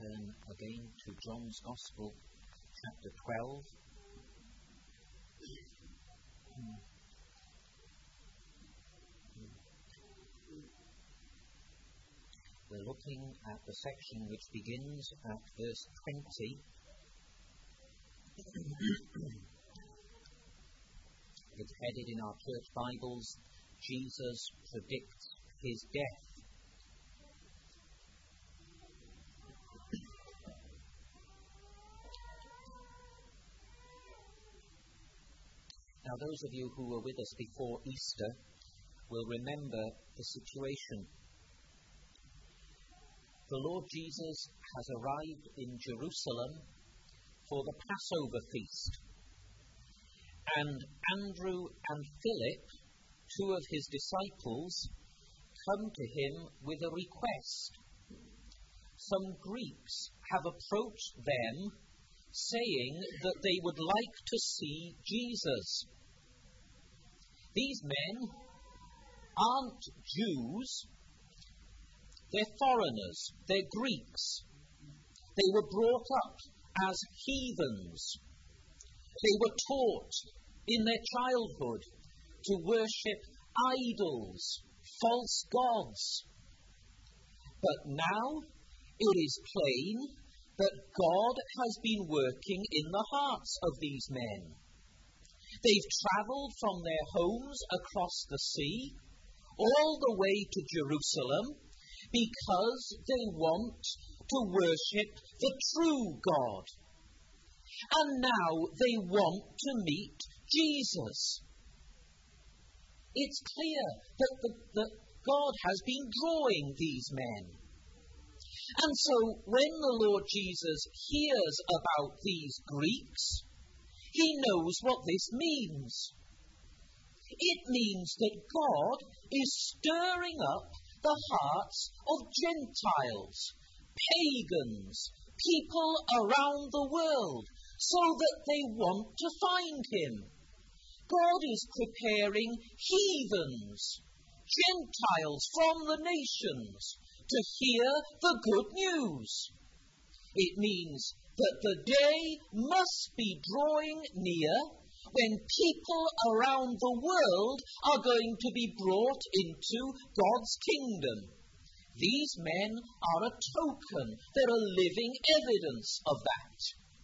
turn again to John's Gospel, chapter 12. We're looking at the section which begins at verse 20. It's headed in our church Bibles, Jesus predicts his death. Now, those of you who were with us before Easter will remember the situation. The Lord Jesus has arrived in Jerusalem for the Passover feast. And Andrew and Philip, two of his disciples, come to him with a request. Some Greeks have approached them saying that they would like to see Jesus. These men aren't Jews, they're foreigners, they're Greeks. They were brought up as heathens. They were taught in their childhood to worship idols, false gods. But now it is plain that God has been working in the hearts of these men. They've travelled from their homes across the sea all the way to Jerusalem because they want to worship the true God. And now they want to meet Jesus. It's clear that God has been drawing these men. And so when the Lord Jesus hears about these Greeks, he knows what this means. It means that God is stirring up the hearts of Gentiles, pagans, people around the world, so that they want to find him. God is preparing heathens, Gentiles from the nations, to hear the good news. It means that the day must be drawing near when people around the world are going to be brought into God's kingdom. These men are a token, they're a living evidence of that.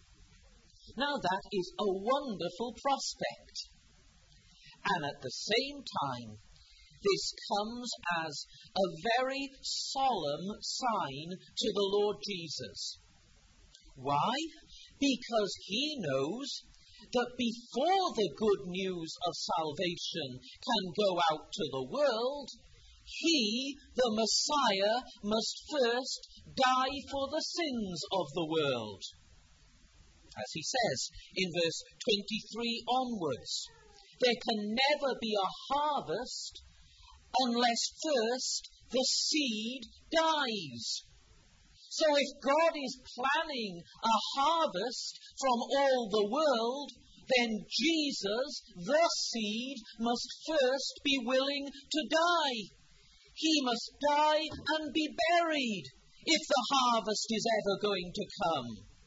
Now that is a wonderful prospect. And at the same time, this comes as a very solemn sign to the Lord Jesus. Why? Because he knows that before the good news of salvation can go out to the world, he, the Messiah, must first die for the sins of the world. As he says in verse 23 onwards, there can never be a harvest unless first the seed dies. So if God is planning a harvest from all the world, then Jesus, the seed, must first be willing to die. He must die and be buried if the harvest is ever going to come.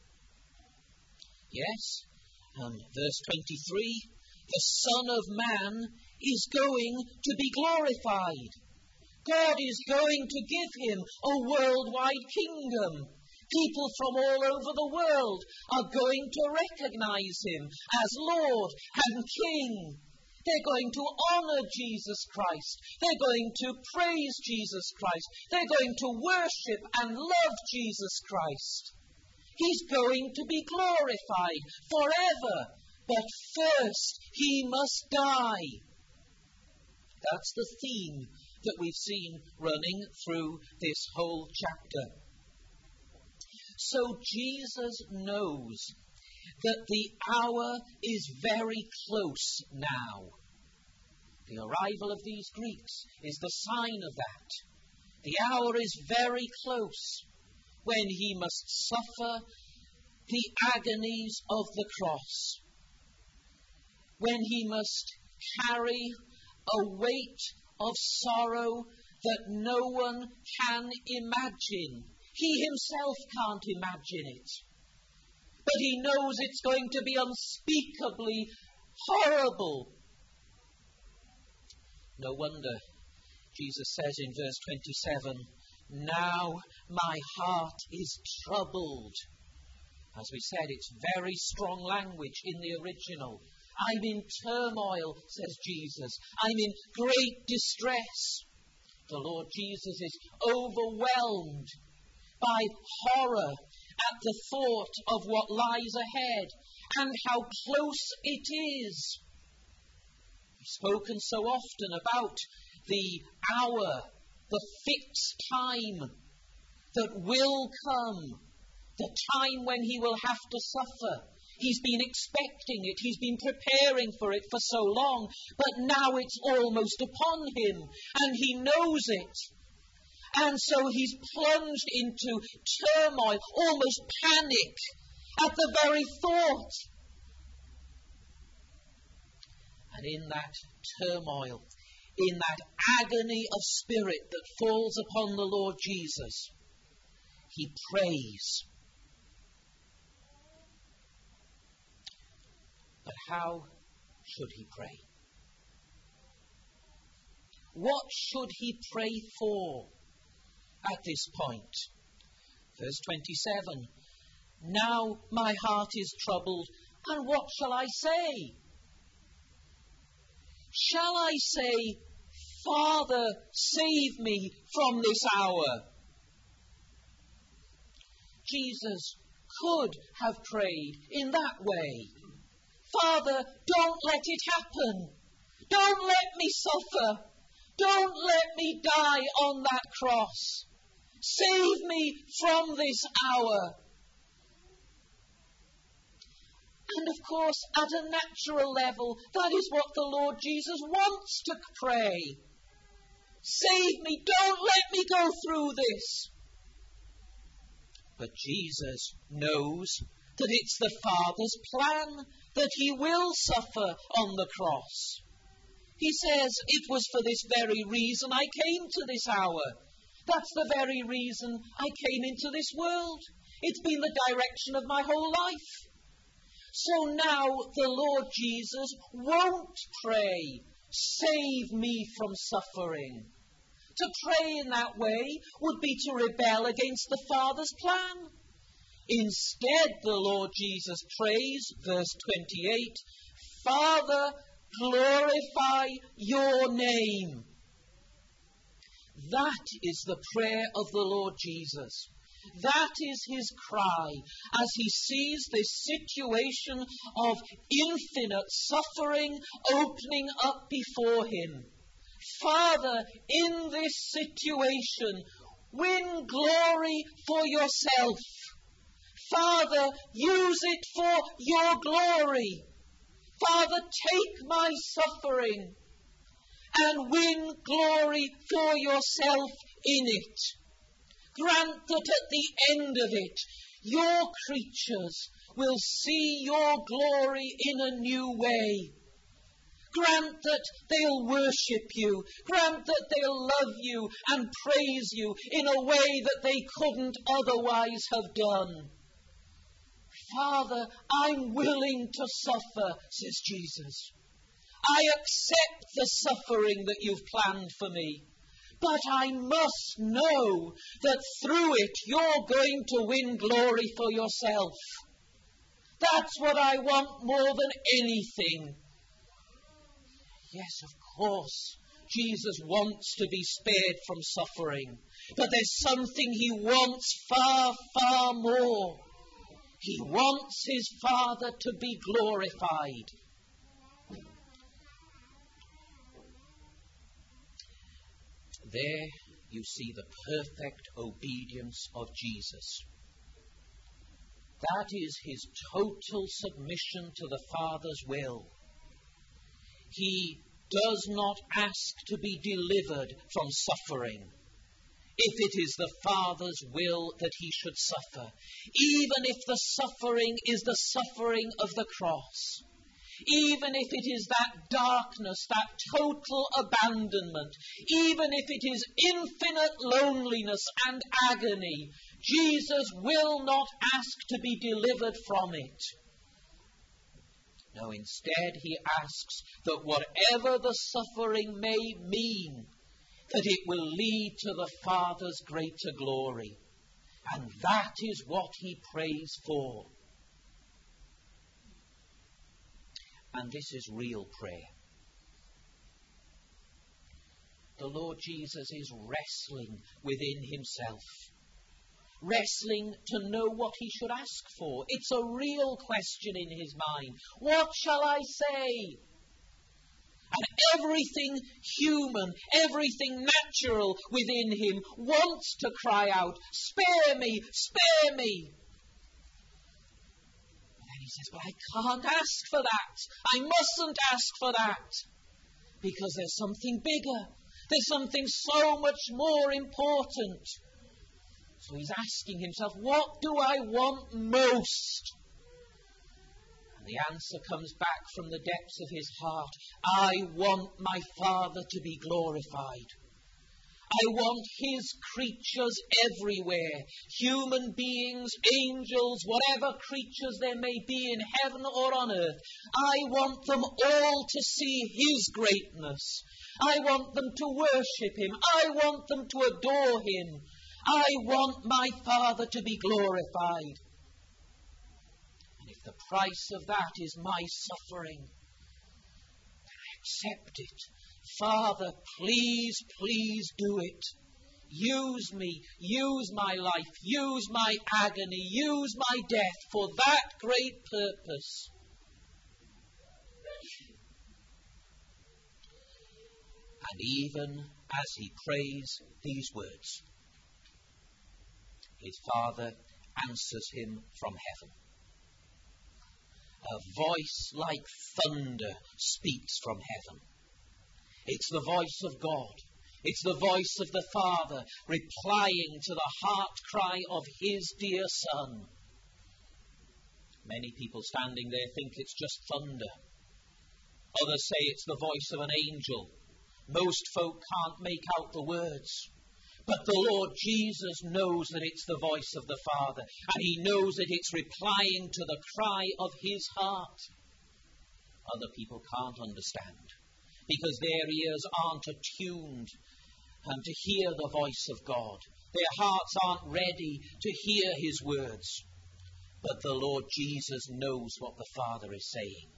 Yes, verse 23, the Son of Man is going to be glorified. God is going to give him a worldwide kingdom. People from all over the world are going to recognize him as Lord and King. They're going to honor Jesus Christ. They're going to praise Jesus Christ. They're going to worship and love Jesus Christ. He's going to be glorified forever. But first, he must die. That's the theme that we've seen running through this whole chapter. So Jesus knows that the hour is very close now. The arrival of these Greeks is the sign of that. The hour is very close when he must suffer the agonies of the cross, when he must carry a weight of sorrow that no one can imagine. He himself can't imagine it. But he knows it's going to be unspeakably horrible. No wonder Jesus says in verse 27, "Now my heart is troubled." As we said, it's very strong language in the original. I'm in turmoil, says Jesus. I'm in great distress. The Lord Jesus is overwhelmed by horror at the thought of what lies ahead and how close it is. We've spoken so often about the hour, the fixed time that will come, the time when he will have to suffer. He's been expecting it. He's been preparing for it for so long. But now it's almost upon him. And he knows it. And so he's plunged into turmoil, almost panic, at the very thought. And in that turmoil, in that agony of spirit that falls upon the Lord Jesus, he prays. But how should he pray? What should he pray for at this point? Verse 27, "Now my heart is troubled, and what shall I say? Shall I say, 'Father, save me from this hour'?" Jesus could have prayed in that way. "Father, don't let it happen. Don't let me suffer. Don't let me die on that cross. Save me from this hour." And of course, at a natural level, that is what the Lord Jesus wants to pray. Save me. Don't let me go through this. But Jesus knows that it's the Father's plan that he will suffer on the cross. He says, "It was for this very reason I came to this hour. That's the very reason I came into this world. It's been the direction of my whole life." So now the Lord Jesus won't pray, "Save me from suffering." To pray in that way would be to rebel against the Father's plan. Instead, the Lord Jesus prays, verse 28, "Father, glorify your name." That is the prayer of the Lord Jesus. That is his cry as he sees this situation of infinite suffering opening up before him. Father, in this situation, win glory for yourself. Father, use it for your glory. Father, take my suffering and win glory for yourself in it. Grant that at the end of it, your creatures will see your glory in a new way. Grant that they'll worship you. Grant that they'll love you and praise you in a way that they couldn't otherwise have done. Father, I'm willing to suffer, says Jesus. I accept the suffering that you've planned for me. But I must know that through it you're going to win glory for yourself. That's what I want more than anything. Yes, of course, Jesus wants to be spared from suffering. But there's something he wants far, far more. He wants his Father to be glorified. There you see the perfect obedience of Jesus. That is his total submission to the Father's will. He does not ask to be delivered from suffering if it is the Father's will that he should suffer, even if the suffering is the suffering of the cross. Even if it is that darkness, that total abandonment, even if it is infinite loneliness and agony, Jesus will not ask to be delivered from it. No, instead he asks that whatever the suffering may mean, that it will lead to the Father's greater glory. And that is what he prays for. And this is real prayer. The Lord Jesus is wrestling within himself. Wrestling to know what he should ask for. It's a real question in his mind. What shall I say? And everything human, everything natural within him wants to cry out, spare me, spare me. And then he says, but I can't ask for that. I mustn't ask for that. Because there's something bigger. There's something so much more important. So he's asking himself, what do I want most? And the answer comes back from the depths of his heart. I want my Father to be glorified. I want his creatures everywhere, human beings, angels, whatever creatures there may be in heaven or on earth. I want them all to see his greatness. I want them to worship him. I want them to adore him. I want my Father to be glorified. And if the price of that is my suffering, then I accept it. Father, please, please do it. Use me, use my life, use my agony, use my death for that great purpose. And even as he prays these words, his Father answers him from heaven. A voice like thunder speaks from heaven. It's the voice of God. It's the voice of the Father replying to the heart cry of his dear Son. Many people standing there think it's just thunder. Others say it's the voice of an angel. Most folk can't make out the words. But the Lord Jesus knows that it's the voice of the Father, and he knows that it's replying to the cry of his heart. Other people can't understand, because their ears aren't attuned to hear the voice of God. Their hearts aren't ready to hear his words. But the Lord Jesus knows what the Father is saying.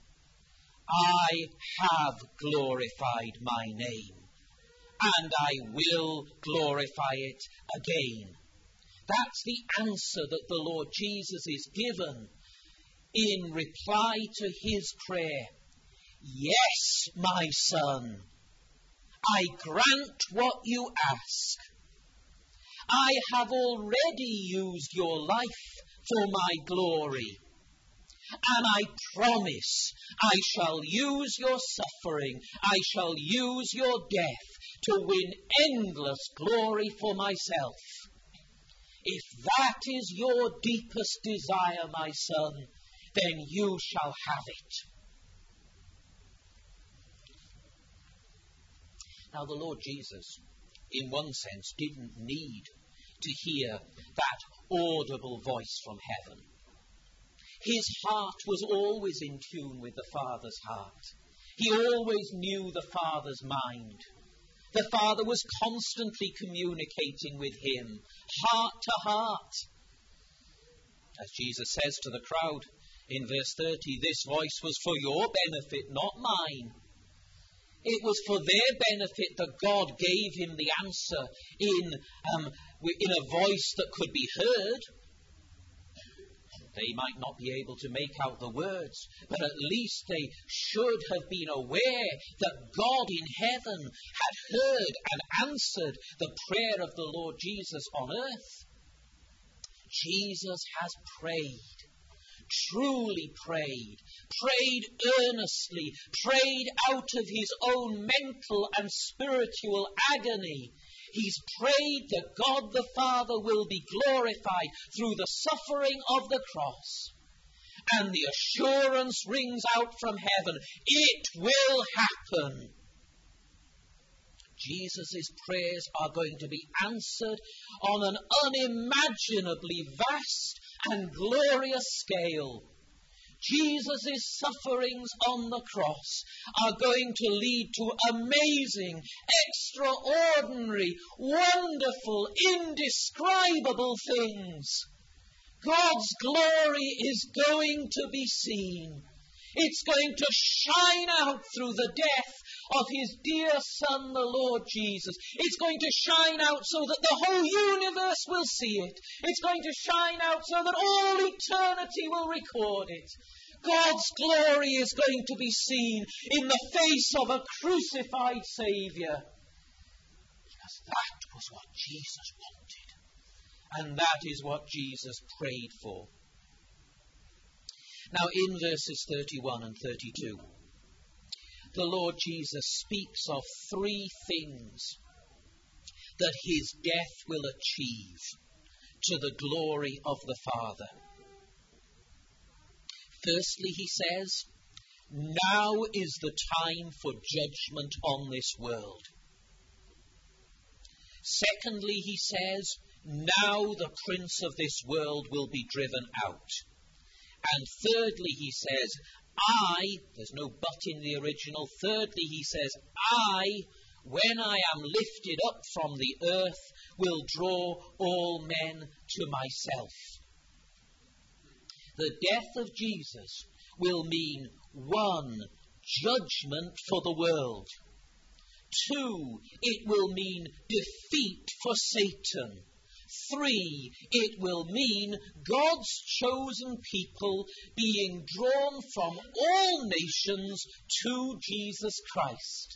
I have glorified my name, and I will glorify it again. That's the answer that the Lord Jesus is given in reply to his prayer. Yes, my Son, I grant what you ask. I have already used your life for my glory, and I promise I shall use your suffering, I shall use your death to win endless glory for myself. If that is your deepest desire, my Son, then you shall have it. Now, the Lord Jesus, in one sense, didn't need to hear that audible voice from heaven. His heart was always in tune with the Father's heart. He always knew the Father's mind. The Father was constantly communicating with him, heart to heart. As Jesus says to the crowd in verse 30, this voice was for your benefit, not mine. It was for their benefit that God gave him the answer in a voice that could be heard. They might not be able to make out the words, but at least they should have been aware that God in heaven had heard and answered the prayer of the Lord Jesus on earth. Jesus has prayed. Truly prayed earnestly, prayed out of his own mental and spiritual agony. He's prayed that God the Father will be glorified through the suffering of the cross. And the assurance rings out from heaven, it will happen. Jesus' prayers are going to be answered on an unimaginably vast and glorious scale. Jesus' sufferings on the cross are going to lead to amazing, extraordinary, wonderful, indescribable things. God's glory is going to be seen. It's going to shine out through the death of his dear Son, the Lord Jesus. It's going to shine out so that the whole universe will see it. It's going to shine out so that all eternity will record it. God's glory is going to be seen in the face of a crucified Saviour. Because that was what Jesus wanted. And that is what Jesus prayed for. Now in verses 31 and 32, the Lord Jesus speaks of three things that his death will achieve to the glory of the Father. Firstly, he says, now is the time for judgment on this world. Secondly, he says, now the prince of this world will be driven out. And thirdly, he says, there's no but in the original, thirdly, he says, when I am lifted up from the earth, will draw all men to myself. The death of Jesus will mean 1, judgment for the world. 2, it will mean defeat for Satan. 3, it will mean God's chosen people being drawn from all nations to Jesus Christ.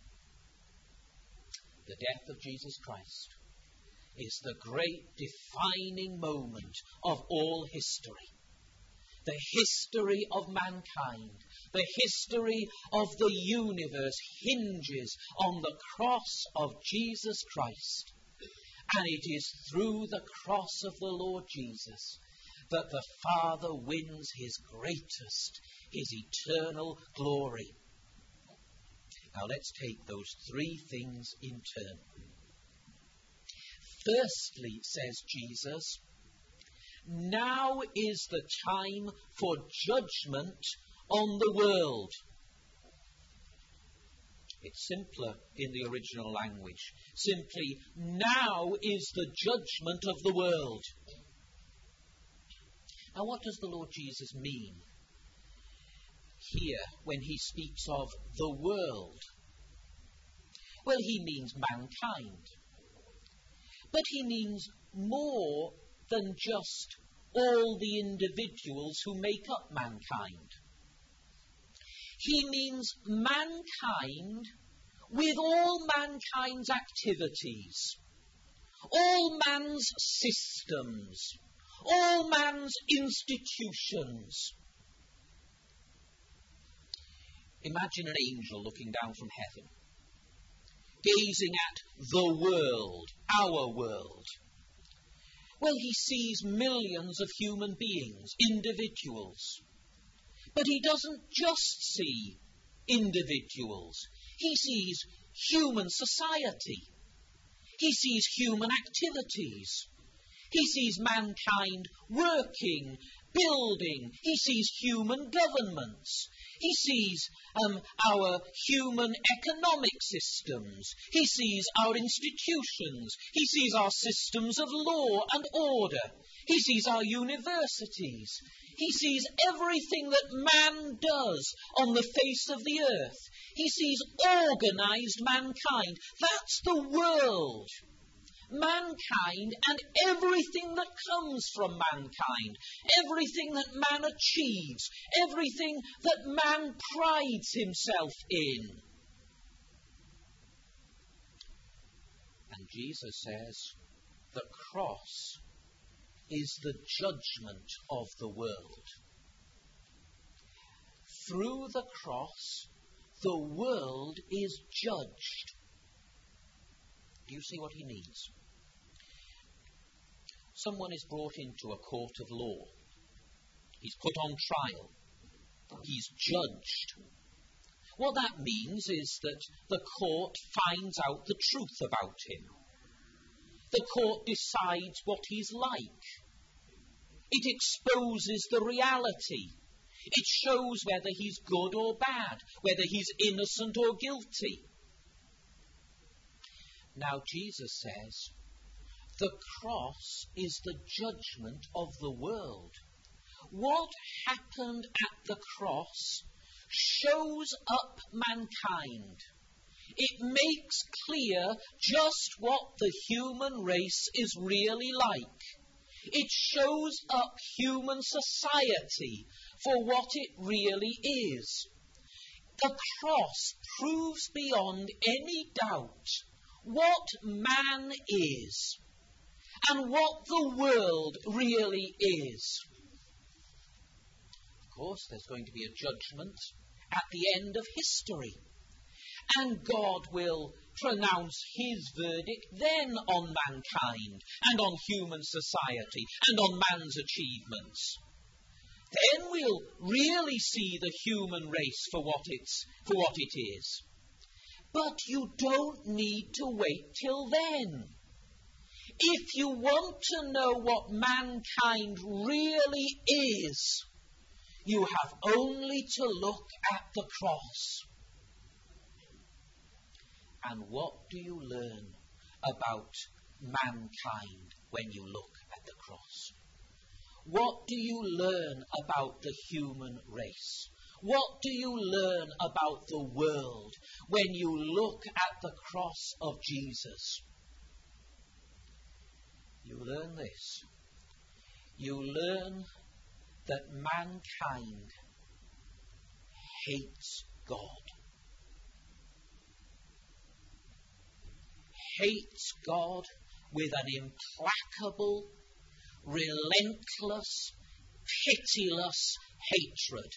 The death of Jesus Christ is the great defining moment of all history. The history of mankind, the history of the universe hinges on the cross of Jesus Christ. And it is through the cross of the Lord Jesus that the Father wins his greatest, his eternal glory. Now let's take those three things in turn. Firstly, says Jesus, now is the time for judgment on the world. It's simpler in the original language. Simply, now is the judgment of the world. Now, what does the Lord Jesus mean here when he speaks of the world? Well, he means mankind. But he means more than just all the individuals who make up mankind. He means mankind with all mankind's activities, all man's systems, all man's institutions. Imagine an angel looking down from heaven, gazing at the world, our world. Well, he sees millions of human beings, individuals. But he doesn't just see individuals. He sees human society. He sees human activities. He sees mankind working, building. He sees human governments. He sees our human economic systems. He sees our institutions. He sees our systems of law and order. He sees our universities. He sees everything that man does on the face of the earth. He sees organized mankind. That's the world. Mankind and everything that comes from mankind, everything that man achieves, everything that man prides himself in. And Jesus says the cross is the judgment of the world. Through the cross, the world is judged. Do you see what he means? Someone is brought into a court of law. He's put on trial. He's judged. What that means is that the court finds out the truth about him. The court decides what he's like. It exposes the reality. It shows whether he's good or bad, whether he's innocent or guilty. Now Jesus says, the cross is the judgment of the world. What happened at the cross shows up mankind. It makes clear just what the human race is really like. It shows up human society for what it really is. The cross proves beyond any doubt what man is and what the world really is. Of course, there's going to be a judgment at the end of history, and God will pronounce his verdict then on mankind and on human society and on man's achievements. Then we'll really see the human race for what it is. But you don't need to wait till then. If you want to know what mankind really is, you have only to look at the cross. And what do you learn about mankind when you look at the cross? What do you learn about the human race? What do you learn about the world when you look at the cross of Jesus? You learn this. You learn that mankind hates God. Hates God with an implacable, relentless, pitiless hatred.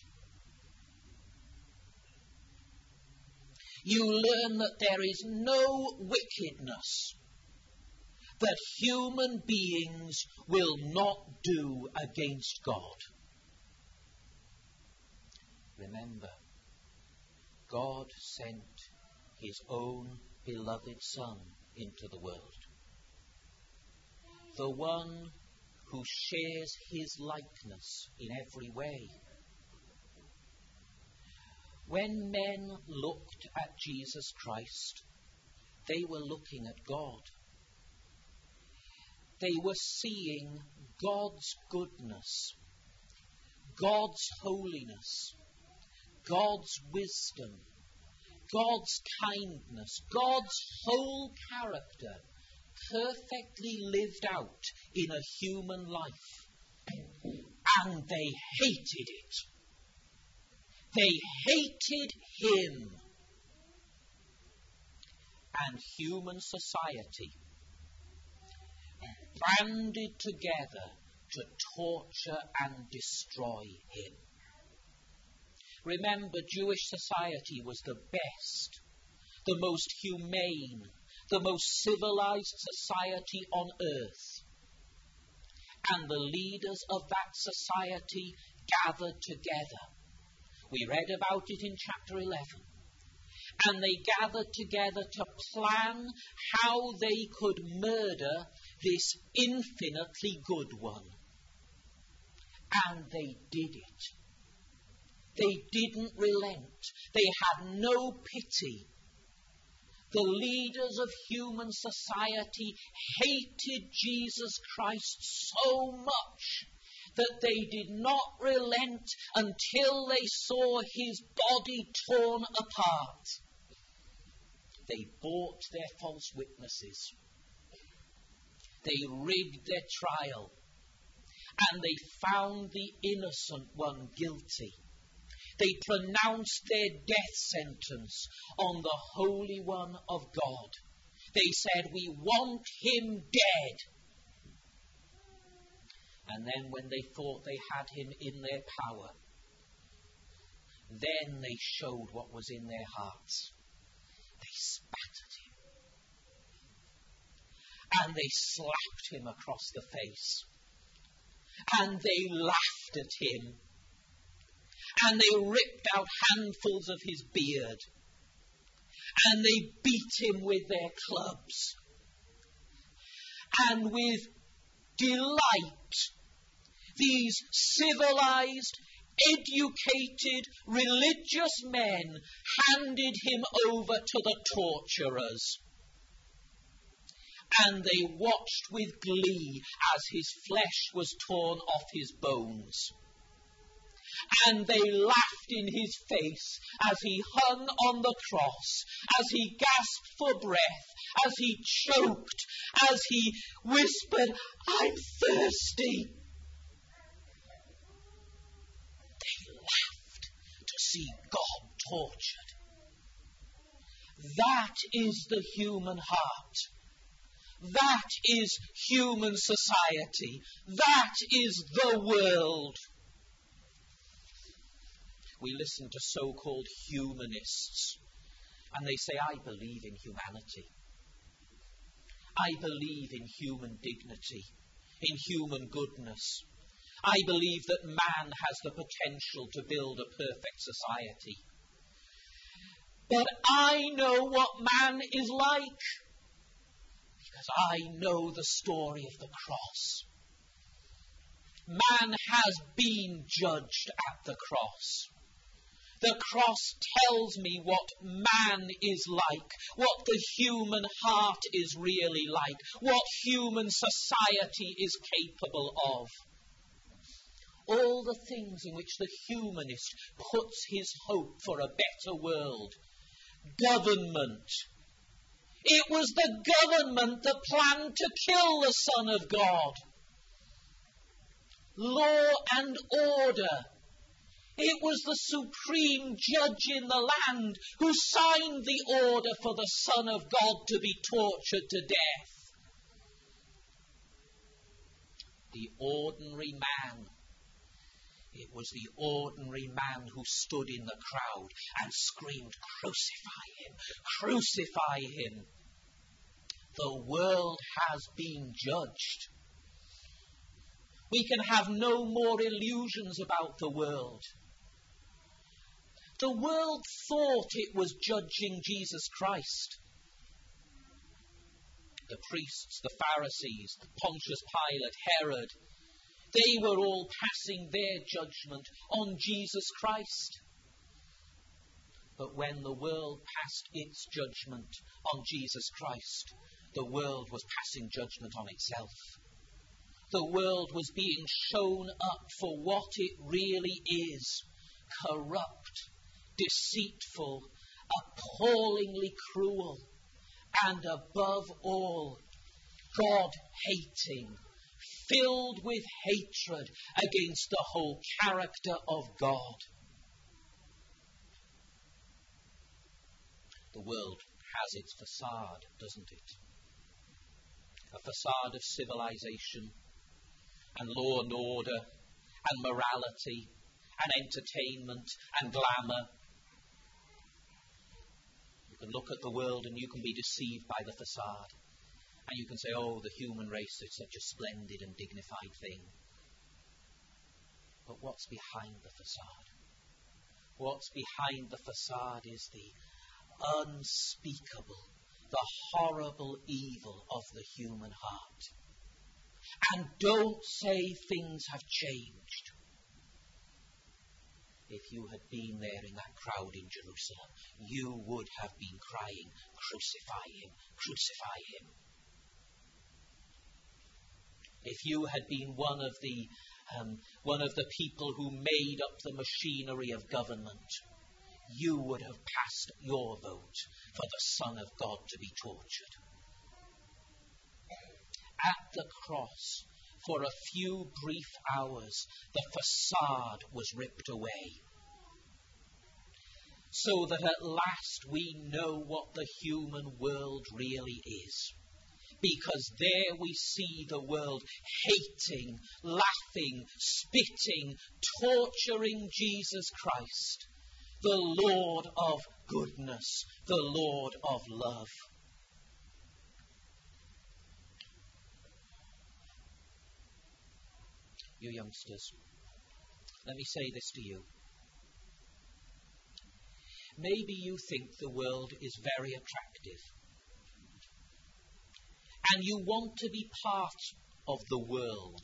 You learn that there is no wickedness that human beings will not do against God. Remember, God sent his own beloved Son into the world. The one who shares his likeness in every way. When men looked at Jesus Christ, they were looking at God. They were seeing God's goodness, God's holiness, God's wisdom, God's kindness, God's whole character perfectly lived out in a human life. And they hated it. They hated him. And human society banded together to torture and destroy him. Remember, Jewish society was the best, the most humane, the most civilized society on earth. And the leaders of that society gathered together. We read about it in chapter 11. And they gathered together to plan how they could murder this infinitely good one. And they did it. They didn't relent. They had no pity. The leaders of human society hated Jesus Christ so much that they did not relent until they saw his body torn apart. They bought their false witnesses. They rigged their trial. And they found the innocent one guilty. They pronounced their death sentence on the Holy One of God. They said, "We want him dead." And then when they thought they had him in their power, then they showed what was in their hearts. They spat at him. And they slapped him across the face. And they laughed at him. and they ripped out handfuls of his beard, and they beat him with their clubs. And with delight, these civilized, educated, religious men handed him over to the torturers. And they watched with glee as his flesh was torn off his bones. And they laughed in his face as he hung on the cross, as he gasped for breath, as he choked, as he whispered, "I'm thirsty." They laughed to see God tortured. That is the human heart. That is human society. That is the world. We listen to so-called humanists, and they say, "I believe in humanity. I believe in human dignity, in human goodness. I believe that man has the potential to build a perfect society. But I know what man is like, because I know the story of the cross. Man has been judged at the cross. The cross tells me what man is like, what the human heart is really like, what human society is capable of." All the things in which the humanist puts his hope for a better world. Government. It was the government that planned to kill the Son of God. Law and order. It was the supreme judge in the land who signed the order for the Son of God to be tortured to death. The ordinary man. It was the ordinary man who stood in the crowd and screamed, "Crucify him! Crucify him!" The world has been judged. We can have no more illusions about the world. The world thought it was judging Jesus Christ. The priests, the Pharisees, Pontius Pilate, Herod, they were all passing their judgment on Jesus Christ. But when the world passed its judgment on Jesus Christ, the world was passing judgment on itself. The world was being shown up for what it really is: corrupt, deceitful, appallingly cruel, and above all, God-hating, filled with hatred against the whole character of God. The world has its facade, doesn't it? A facade of civilization and law and order and morality and entertainment and glamour. You can look at the world and you can be deceived by the facade. And you can say, "Oh, the human race is such a splendid and dignified thing." But what's behind the facade? What's behind the facade is the unspeakable, the horrible evil of the human heart. And don't say things have changed. If you had been there in that crowd in Jerusalem, you would have been crying, "Crucify him, crucify him." If you had been one of the people who made up the machinery of government, you would have cast your vote for the Son of God to be tortured. At the cross, for a few brief hours, the facade was ripped away, so that at last we know what the human world really is. Because there we see the world hating, laughing, spitting, torturing Jesus Christ, the Lord of goodness, the Lord of love. You youngsters, let me say this to you. Maybe you think the world is very attractive. And you want to be part of the world.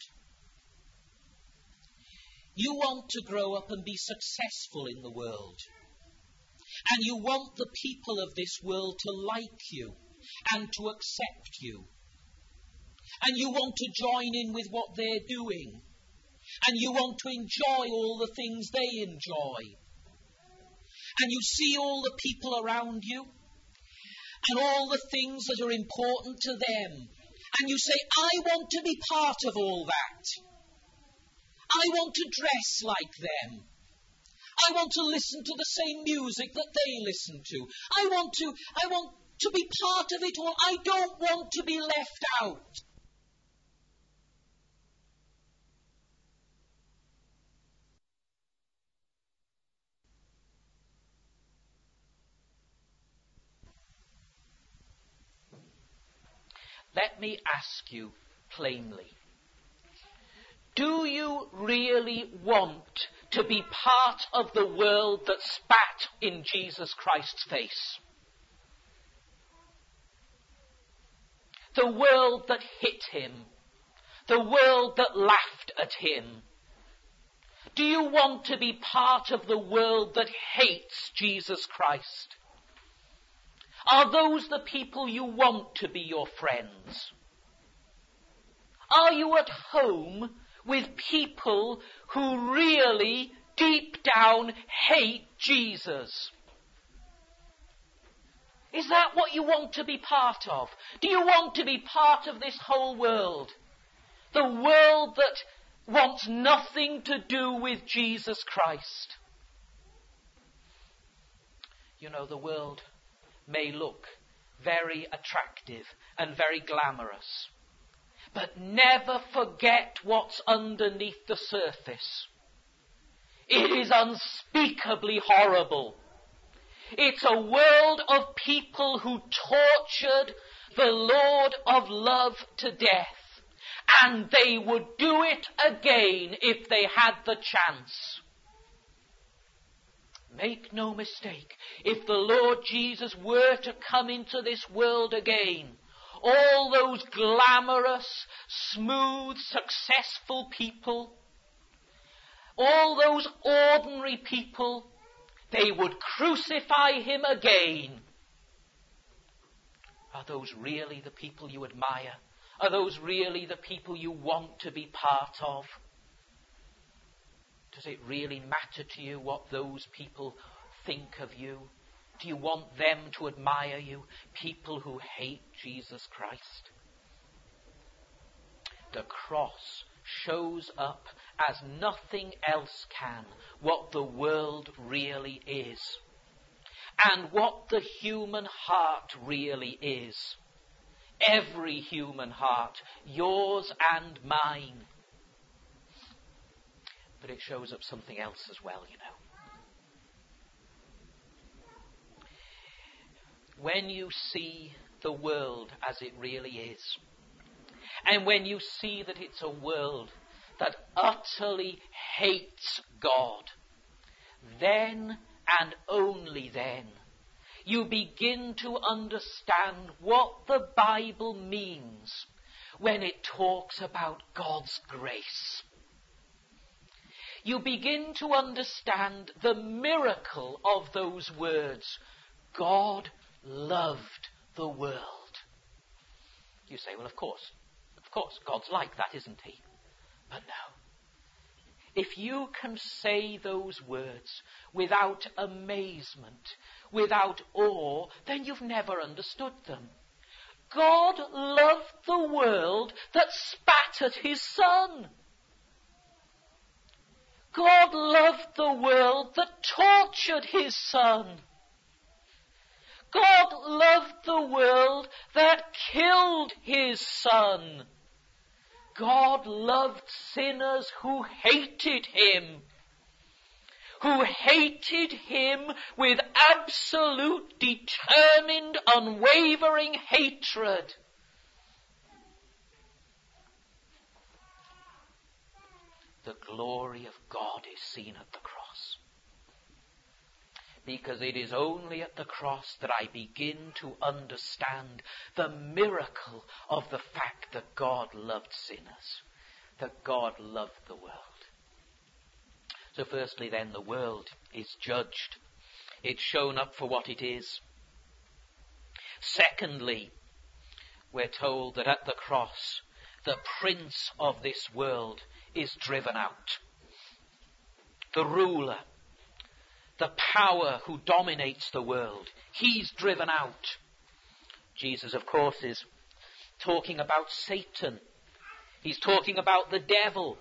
You want to grow up and be successful in the world. And you want the people of this world to like you and to accept you. And you want to join in with what they're doing. And you want to enjoy all the things they enjoy. And you see all the people around you and all the things that are important to them. And you say, I want to be part of all that. I want to dress like them. I want to listen to the same music that they listen to. I want to be part of it all. I don't want to be left out. Let me ask you plainly. Do you really want to be part of the world that spat in Jesus Christ's face? The world that hit him. The world that laughed at him. Do you want to be part of the world that hates Jesus Christ? Are those the people you want to be your friends? Are you at home with people who really, deep down, hate Jesus? Is that what you want to be part of? Do you want to be part of this whole world? The world that wants nothing to do with Jesus Christ. You know, the world may look very attractive and very glamorous. But never forget what's underneath the surface. It is unspeakably horrible. It's a world of people who tortured the Lord of love to death. And they would do it again if they had the chance. Make no mistake, if the Lord Jesus were to come into this world again, all those glamorous, smooth, successful people, all those ordinary people, they would crucify him again. Are those really the people you admire? Are those really the people you want to be part of? Does it really matter to you what those people think of you? Do you want them to admire you? People who hate Jesus Christ. The cross shows up as nothing else can what the world really is. And what the human heart really is. Every human heart, yours and mine. But it shows up something else as well, you know. When you see the world as it really is, and when you see that it's a world that utterly hates God, then and only then you begin to understand what the Bible means when it talks about God's grace. You begin to understand the miracle of those words. God loved the world. You say, well, of course, God's like that, isn't he? But no. If you can say those words without amazement, without awe, then you've never understood them. God loved the world that spat at his Son. God loved the world that tortured his Son. God loved the world that killed his Son. God loved sinners who hated him. Who hated him with absolute, determined, unwavering hatred. The glory of God is seen at the cross. because it is only at the cross that I begin to understand the miracle of the fact that God loved sinners, that God loved the world. So firstly then, the world is judged. It's shown up for what it is. Secondly, we're told that at the cross, the prince of this world is driven out. The ruler, the power who dominates the world, he's driven out. Jesus, of course, is talking about Satan. He's talking about the devil.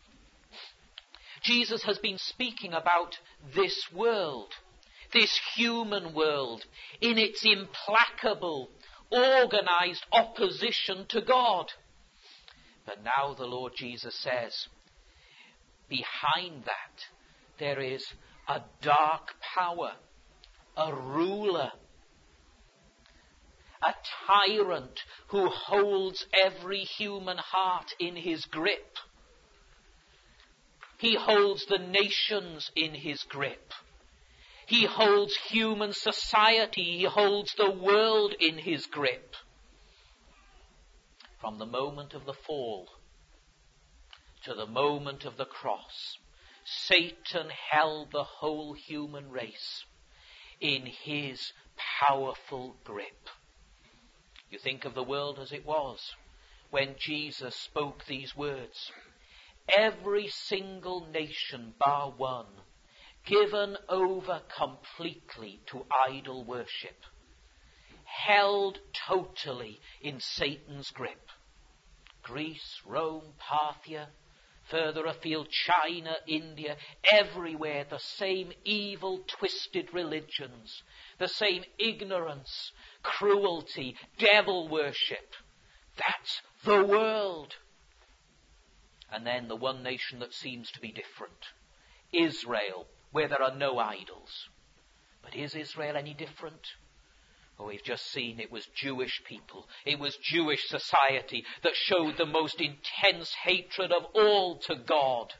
Jesus has been speaking about this world, this human world, in its implacable, organized opposition to God. But now the Lord Jesus says, behind that, there is a dark power, a ruler, a tyrant who holds every human heart in his grip. He holds the nations in his grip. He holds human society. He holds the world in his grip. From the moment of the fall to the moment of the cross, Satan held the whole human race in his powerful grip. You think of the world as it was when Jesus spoke these words. Every single nation bar one, given over completely to idol worship, held totally in Satan's grip. Greece, Rome, Parthia, further afield, China, India, everywhere the same evil, twisted religions, the same ignorance, cruelty, devil worship. That's the world. And then the one nation that seems to be different, Israel, where there are no idols. But is Israel any different? Oh, we've just seen it was Jewish people. It was Jewish society that showed the most intense hatred of all to God.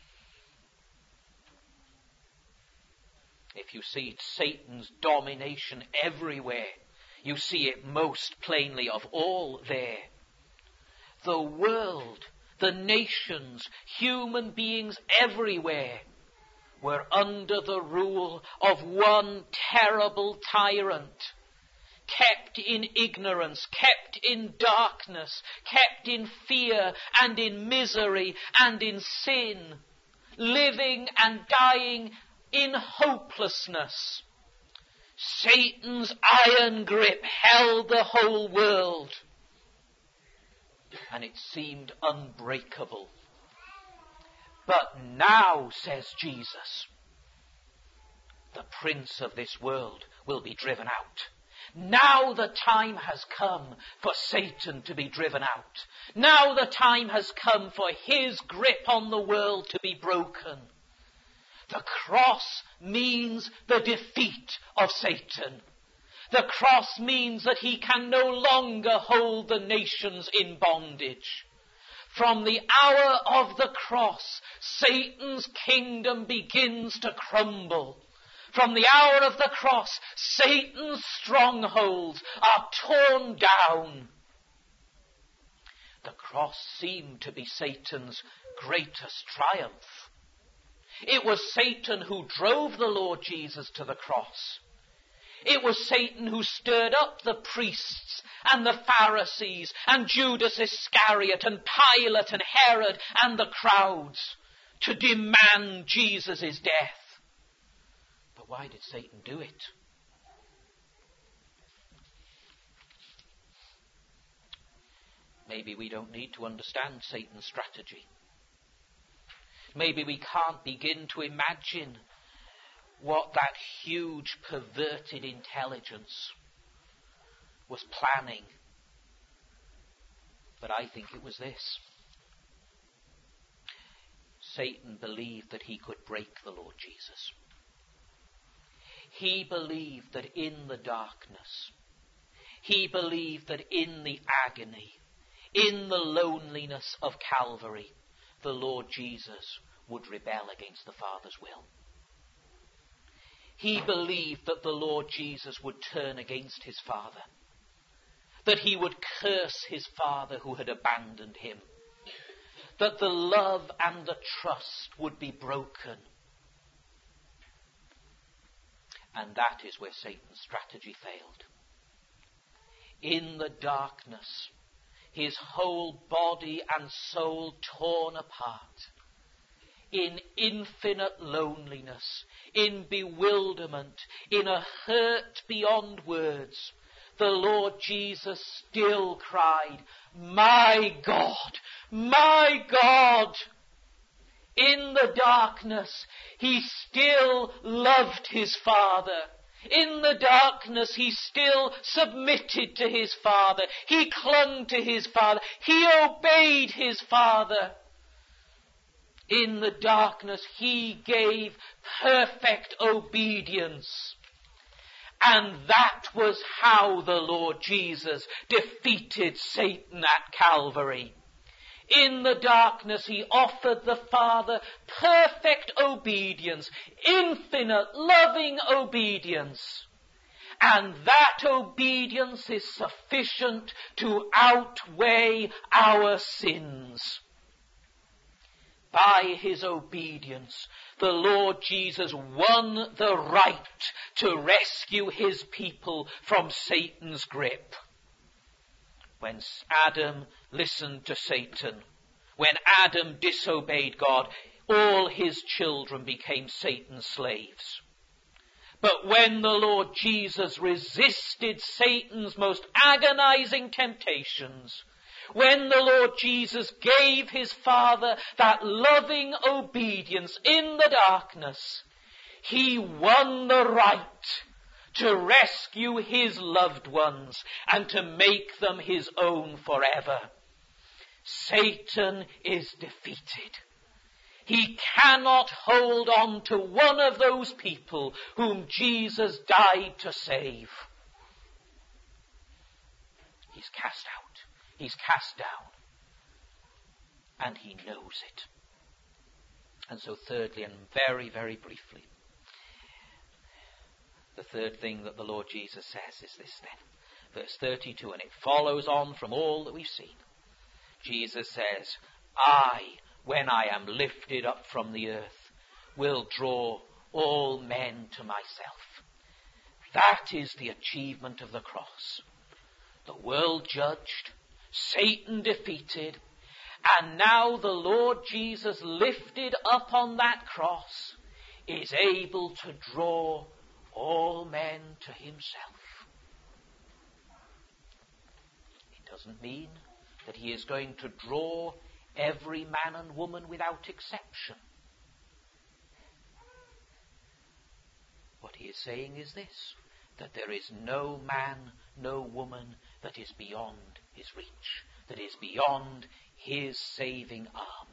If you see Satan's domination everywhere, you see it most plainly of all there. The world, the nations, human beings everywhere were under the rule of one terrible tyrant, kept in ignorance, kept in darkness, kept in fear and in misery and in sin, living and dying in hopelessness. Satan's iron grip held the whole world, and it seemed unbreakable. But now, says Jesus, the prince of this world will be driven out. Now the time has come for Satan to be driven out. Now the time has come for his grip on the world to be broken. The cross means the defeat of Satan. The cross means that he can no longer hold the nations in bondage. From the hour of the cross, Satan's kingdom begins to crumble. From the hour of the cross, Satan's strongholds are torn down. The cross seemed to be Satan's greatest triumph. It was Satan who drove the Lord Jesus to the cross. It was Satan who stirred up the priests and the Pharisees and Judas Iscariot and Pilate and Herod and the crowds to demand Jesus' death. But why did Satan do it? Maybe we don't need to understand Satan's strategy. Maybe we can't begin to imagine what that huge perverted intelligence was planning. But I think it was this. Satan believed that he could break the Lord Jesus. He believed that in the darkness, he believed that in the agony, in the loneliness of Calvary, the Lord Jesus would rebel against the Father's will. he believed that the Lord Jesus would turn against his Father, that he would curse his Father who had abandoned him, that the love and the trust would be broken. And that is where Satan's strategy failed. In the darkness, his whole body and soul torn apart, in infinite loneliness, in bewilderment, in a hurt beyond words, the Lord Jesus still cried, "My God, my God!" In the darkness, he still loved his Father. In the darkness, he still submitted to his Father. He clung to his Father. He obeyed his Father. In the darkness, he gave perfect obedience. And that was how the Lord Jesus defeated Satan at Calvary. In the darkness, he offered the Father perfect obedience, infinite, loving obedience. And that obedience is sufficient to outweigh our sins. By his obedience, the Lord Jesus won the right to rescue his people from Satan's grip. When Adam listened to Satan, when Adam disobeyed God, all his children became Satan's slaves. But when the Lord Jesus resisted Satan's most agonizing temptations, when the Lord Jesus gave his Father that loving obedience in the darkness, he won the right to rescue his loved ones and to make them his own forever. Satan is defeated. He cannot hold on to one of those people whom Jesus died to save. He's cast out. He's cast down. And he knows it. And so thirdly, and very, very briefly, the third thing that the Lord Jesus says is this then. Verse 32, and it follows on from all that we've seen. Jesus says, I, when I am lifted up from the earth, will draw all men to myself. That is the achievement of the cross. The world judged, Satan defeated, and now the Lord Jesus, lifted up on that cross, is able to draw all men to himself. It doesn't mean that he is going to draw every man and woman without exception. What he is saying is this, that there is no man, no woman that is beyond his reach, that is beyond his saving arm.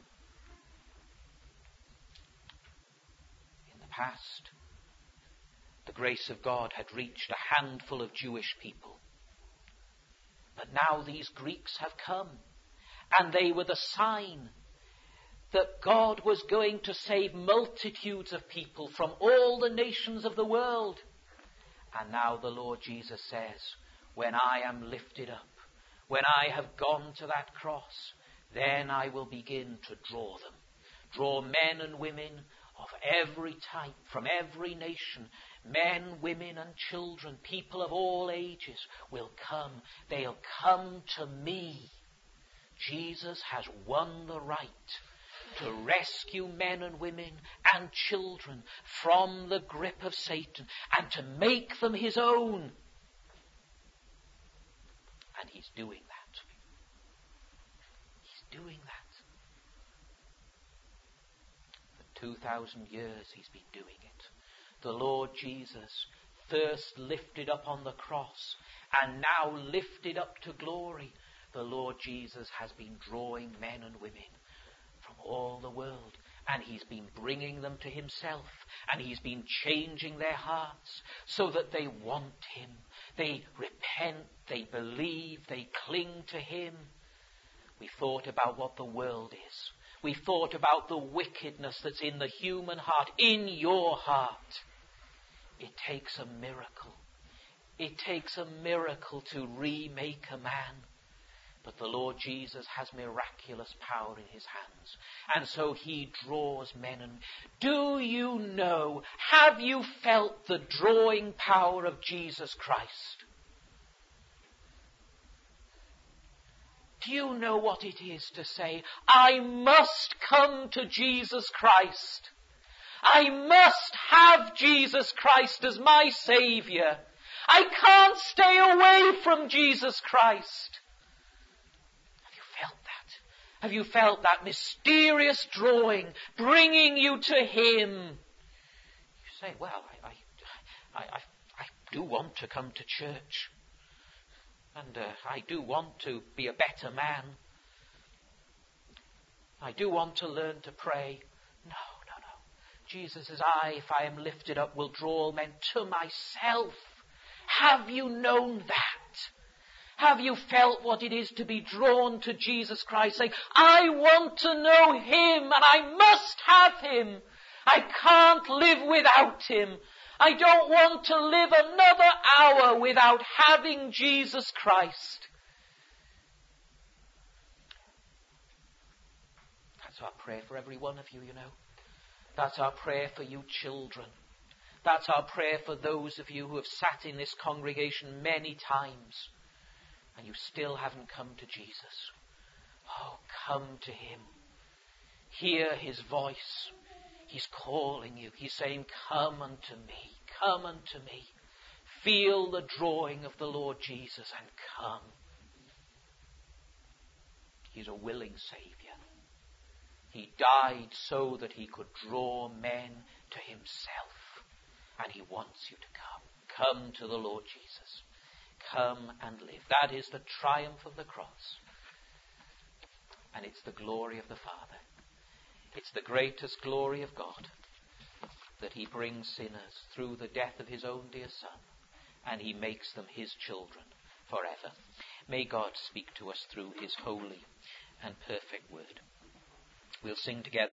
In the past, the grace of God had reached a handful of Jewish people. But now these Greeks have come, and they were the sign that God was going to save multitudes of people from all the nations of the world. And now the Lord Jesus says, when I am lifted up, when I have gone to that cross, then I will begin to draw them. Draw men and women of every type, from every nation. Men, women and children, people of all ages will come. They'll come to me. Jesus has won the right to rescue men and women and children from the grip of Satan and to make them his own. And he's doing that. He's doing that. For 2,000 years he's been doing it. The Lord Jesus, first lifted up on the cross and now lifted up to glory, the Lord Jesus has been drawing men and women from all the world, and he's been bringing them to himself, and he's been changing their hearts so that they want him, they repent, they believe, they cling to him. We thought about what the world is. We thought about the wickedness that's in the human heart, in your heart. It takes a miracle. It takes a miracle to remake a man. But the Lord Jesus has miraculous power in his hands. And so he draws men. And do you know, have you felt the drawing power of Jesus Christ? Do you know what it is to say, I must come to Jesus Christ. I must have Jesus Christ as my Saviour. I can't stay away from Jesus Christ. Have you felt that mysterious drawing, bringing you to Him? You say, well, I do want to come to church. And I do want to be a better man. I do want to learn to pray. No. Jesus says, I, if I am lifted up, will draw all men to myself. Have you known that? Have you felt what it is to be drawn to Jesus Christ, saying, I want to know Him and I must have Him. I can't live without Him. I don't want to live another hour without having Jesus Christ. That's our prayer for every one of you, you know. That's our prayer for you children. That's our prayer for those of you who have sat in this congregation many times and you still haven't come to Jesus. Oh, come to Him. Hear His voice. He's calling you. He's saying, come unto me. Come unto me. Feel the drawing of the Lord Jesus and come. He's a willing Saviour. He died so that He could draw men to Himself. And He wants you to come. Come to the Lord Jesus. Come and live. That is the triumph of the cross. And it's the glory of the Father. It's the greatest glory of God that He brings sinners through the death of His own dear Son, and He makes them His children forever. May God speak to us through His holy and perfect word. We'll sing together.